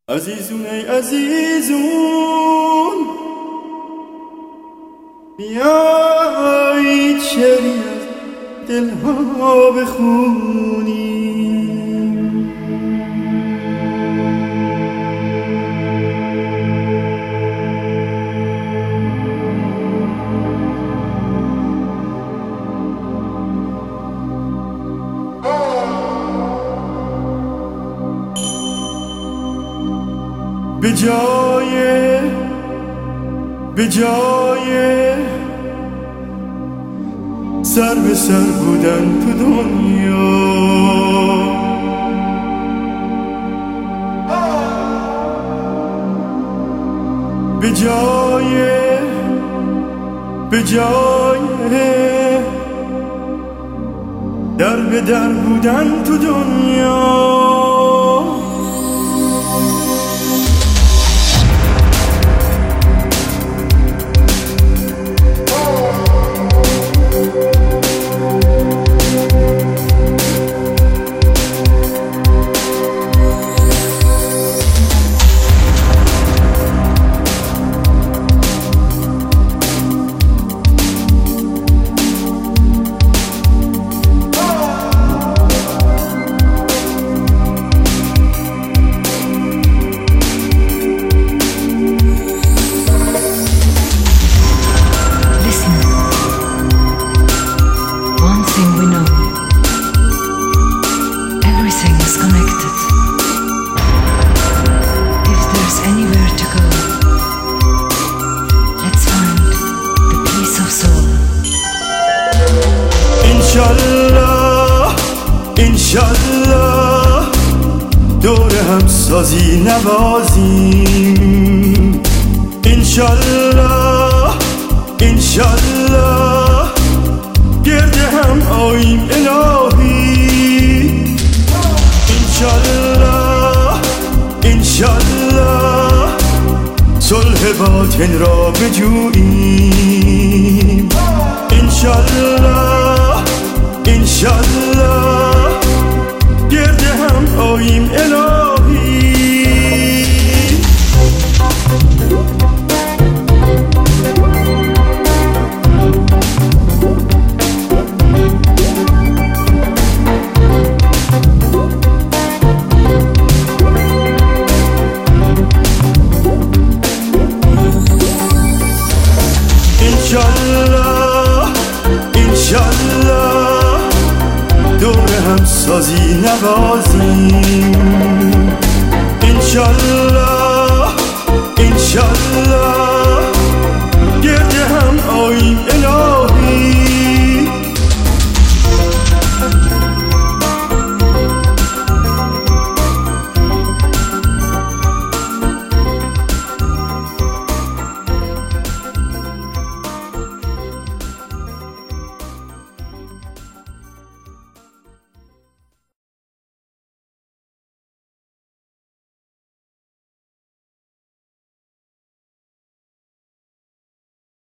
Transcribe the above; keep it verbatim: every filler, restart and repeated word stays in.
عزیزون ای عزیزون بیایید شعری از دلها بخونیم. به جای به جای سر به سر بودن تو دنیا، به جای به جای در به در بودن تو دنیا، انشالله انشالله دور هم سازی نوازیم، انشالله انشالله گرد هم آییم الهی، انشالله انشالله صلح باطن را بجوییم، انشالله انشالله